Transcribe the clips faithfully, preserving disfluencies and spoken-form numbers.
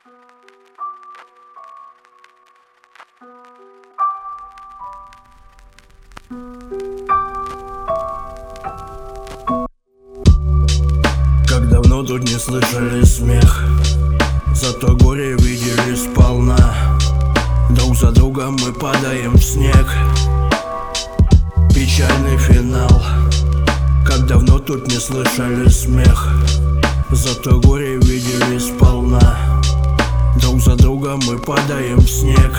Как давно тут не слышали смех, зато горе видели сполна. Друг за другом мы падаем в снег. Печальный финал. Как давно тут не слышали смех, зато горе видели сполна. Друг за другом мы падаем в снег.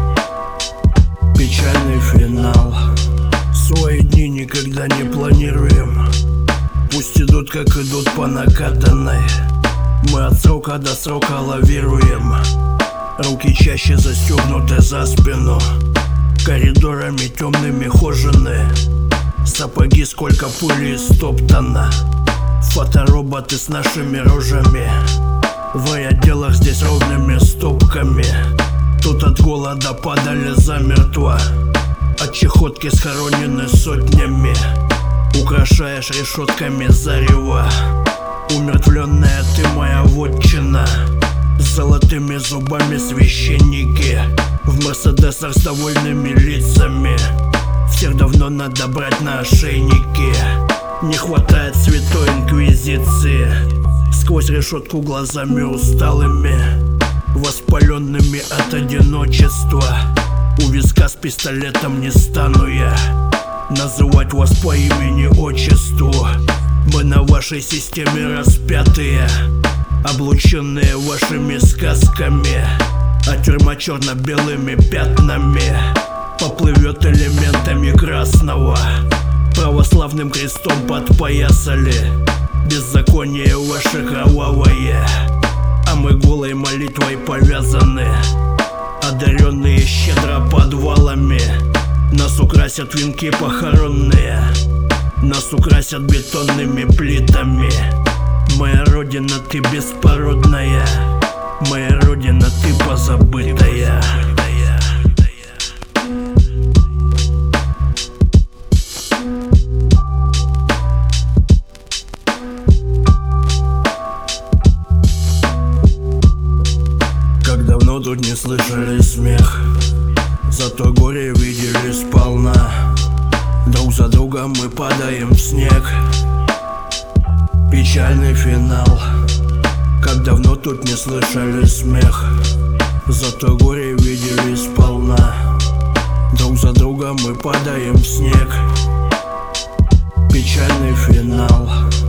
Печальный финал. Свои дни никогда не планируем, пусть идут как идут по накатанной. Мы от срока до срока лавируем, руки чаще застегнуты за спину. Коридорами темными хожены, сапоги сколько пыли стоптано. Фотороботы с нашими рожами, в отделах здесь ровными стопками. Тут от голода падали замертво, от чехотки схоронены сотнями. Украшаешь решетками зарево, умертвленная ты моя вотчина. С золотыми зубами священники, в мерседесах с довольными лицами. Всех давно надо брать на ошейники, не хватает святой инквизиции. Сквозь решетку глазами усталыми, воспаленными от одиночества. У виска с пистолетом не стану я называть вас по имени-отчеству. Мы на вашей системе распятые, облученные вашими сказками. А тюрьма черно-белыми пятнами поплывет элементами красного. Православным крестом подпоясали беззаконие ваше кровавое, а мы голой молитвой повязаны, одаренные щедро подвалами. Нас украсят венки похоронные, нас украсят бетонными плитами. Моя родина, ты беспородная, моя родина, ты позабытая. Как давно тут не слышали смех, зато горе видели сполна. Друг за другом мы падаем в снег. Печальный финал. Как давно тут не слышали смех, зато горе видели сполна. Друг за другом мы падаем в снег. Печальный финал.